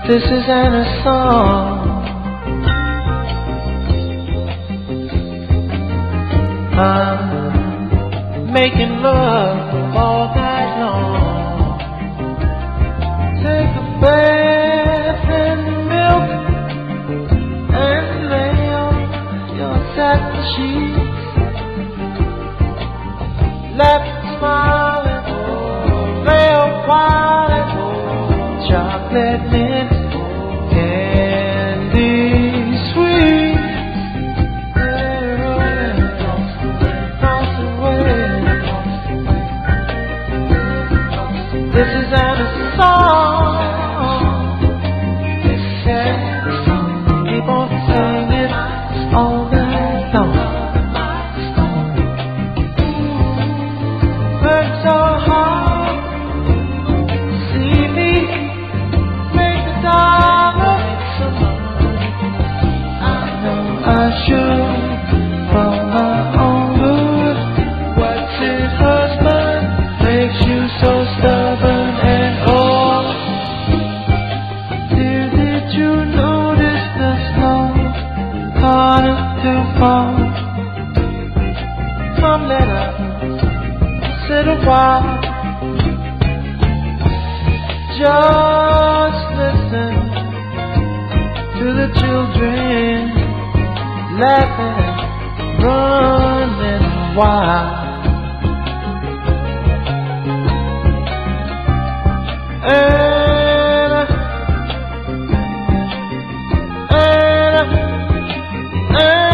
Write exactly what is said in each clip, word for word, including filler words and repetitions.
This is Anna's song. I'm making love all night long. Take a bath in milk and lay on your satin sheets. Laugh and smile and play a while and chocolate mint. This is Anna's song. Keep on singing all night long. Work so hard, see me make a dollar. I know I should for my own good. What's his husband makes you so stubborn? Come, let us sit a while. Just listen to the children laughing, running wild. Anna, Anna, Anna.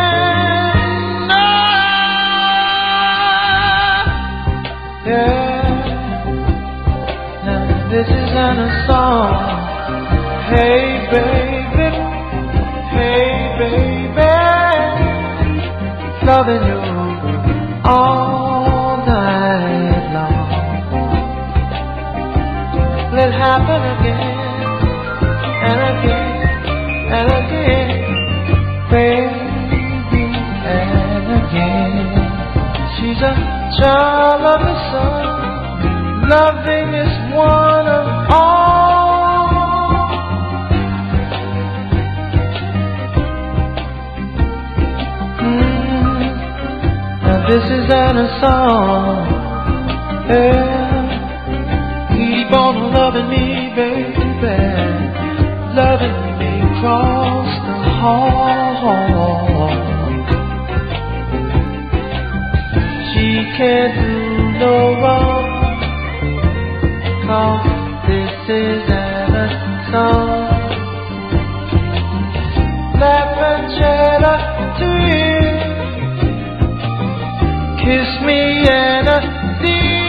This is Anna's song. Hey baby, hey baby, loving you all night long. Let it happen again and again and again, baby, and again. She's a child of the sun, loving is one of all. Mm. Now this is Anna's song. Yeah. Keep on loving me, baby, loving me across the hall. She can't do no wrong. This is Anna's song. Laugh and chatter to you. Kiss me, Anna, dear.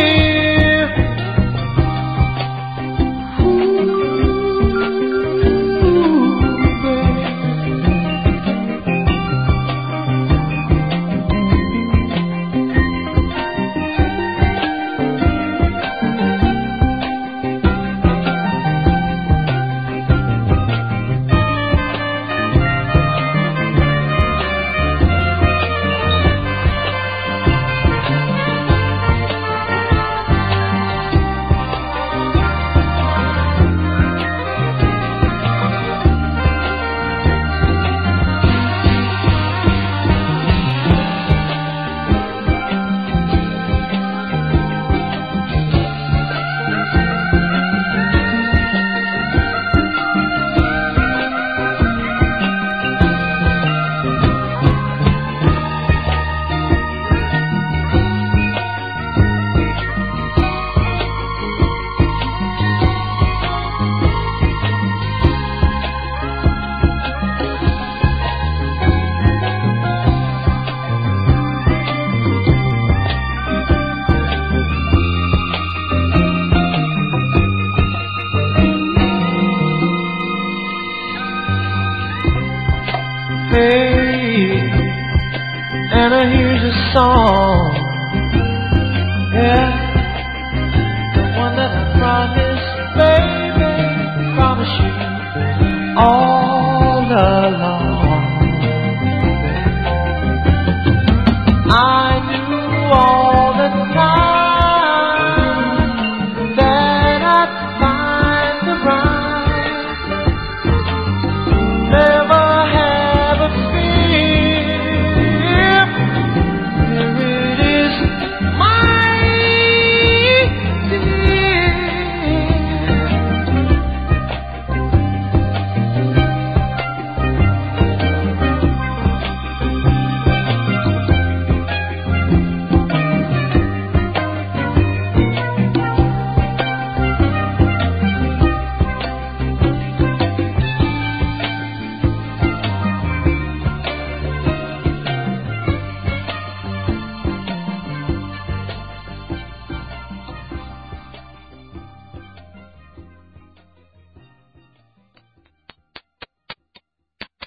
Hey, Anna, here's a song. Yeah.